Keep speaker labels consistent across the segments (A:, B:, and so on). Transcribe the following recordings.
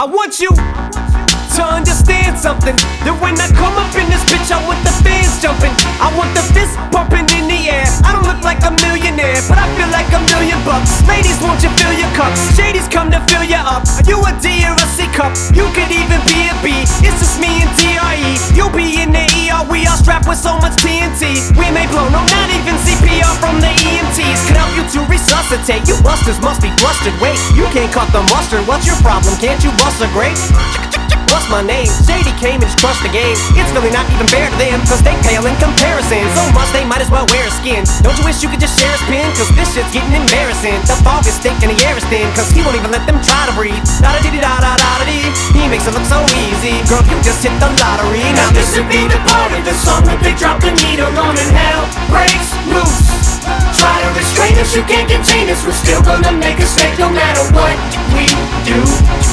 A: I want you to understand something, that when I come up in this bitch, I want the fans jumping, I want the fist pumping in the air. I don't look like a millionaire, but I feel like $1,000,000. Ladies, won't you fill your cups? Shadies come to fill you up. Are you a D or a C cup? You could even be a B. It's just me and TRE. You'll be in the ER. We are strapped with so much TNT. We may blow, no, not even CPR from the EMTs. Could help you to resuscitate. You busters must be flustered. Wait, you can't cut the mustard. What's your problem? Can't you bust a grape? What's my name? Shady came and just crushed the game. It's really not even fair to them, cause they pale in comparison. So much they might as well wear a skin. Don't you wish you could just share his pin? Cause this shit's getting embarrassing. The fog is thick and the air is thin, cause he won't even let them try to breathe. Da-da-dee-da-da-da-da-dee. He makes it look so easy. Girl, you just hit the lottery. Now this should be the part of the song that they drop the needle on and hell breaks loose. Try to restrain us, you can't contain us. We're still gonna make a mistake no matter what we do.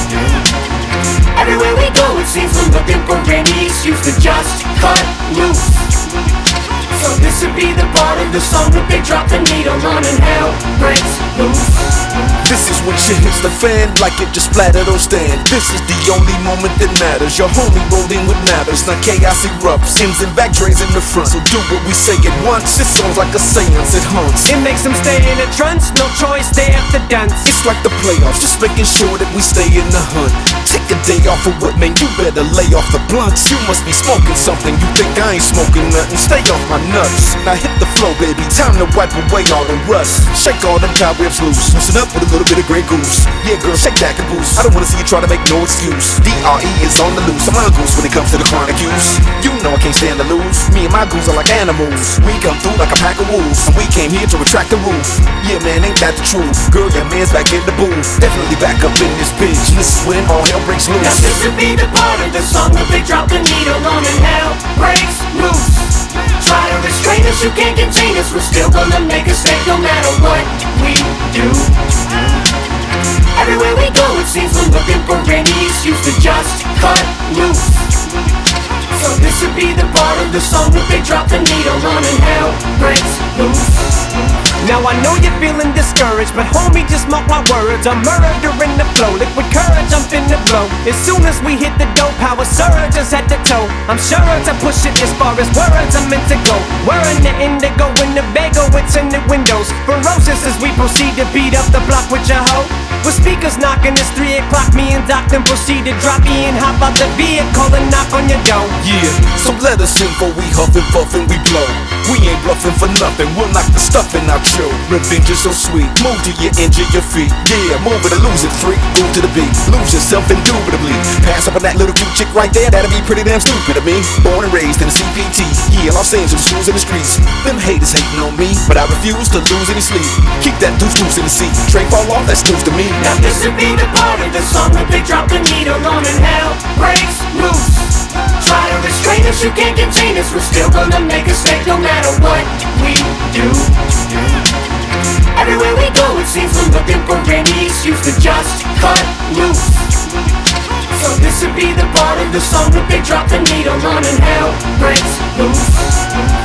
A: Everywhere we go, it seems we're looking for any excuse to just cut loose. So this would be the part of the song that they drop the needle on and hell breaks loose.
B: This is when shit hits the fan like it just splattered on stand. This is the only moment that matters. Your homie rolling with matters. Now chaos erupts, ends and back drains in the front. So do what we say at once. It sounds like a seance, it haunts.
A: It makes them stay in a trance, no choice, they have to dance.
B: It's like the playoffs, just making sure that we stay in the hunt. Take a day off of what, man, you better lay off the blunts. You must be smoking something, you think I ain't smoking nothing. Stay off my nuts, now hit the flow, baby. Time to wipe away all the rust. Shake all them cobwebs loose, loosen up with a little bit of Grey Goose. Yeah girl, shake that caboose. I don't wanna see you try to make no excuse. DRE is on the loose, I'm a goose when it comes to the chronic use. You know I can't stand to lose. Me and my goons are like animals. We come through like a pack of wolves, and we came here to retract the roof. Yeah man, ain't that the truth? Girl, your man's back in the booth. Definitely back up in this bitch. This is when all hell breaks loose.
A: Now this would be the part of the song that they drop the needle on and hell breaks loose. Try to restrain us, you can't contain us. We're still gonna make a mistake no matter what we do. Everywhere we go, it seems we're looking for any excuse to just cut loose. So this would be the part of the song that they drop the needle on and hell breaks loose. Now I know you're feeling discouraged, but homie, just mark my words. I'm murdering the flow, liquid courage, I'm finna blow. As soon as we hit the dope, power surges head to toe. I'm sure to push it as far as words I'm meant to go. We're in the indigo, in the bagel with tinted windows. Ferocious as we proceed to beat up the block with your hoe. With speakers knocking, it's 3 o'clock, me and Doc then proceed to drop me and hop out the vehicle and knock on your door.
B: Yeah, so let us in before we huff and puff and we blow. We ain't bluffing for nothing, we'll knock the stuffing out your. Revenge is so sweet, move till you injure your feet. Yeah, move it or lose it, freak, move to the beat. Lose yourself indubitably. Pass up on that little cute chick right there, that'll be pretty damn stupid of me. Born and raised in the CPT, yeah, Los Angeles, schools in the streets. Them haters hating on me, but I refuse to lose any sleep. Keep that deuce in the seat, Trey fall off, that's news to me.
A: Now this would be the part of the song that they drop the needle on and hell breaks loose. Try to restrain us, you can't contain us. We're still gonna make a mistake no matter what we do. Everywhere we go, it seems we're looking for any excuse to just cut loose. So this would be the part of the song that they drop the needle on and hell breaks loose.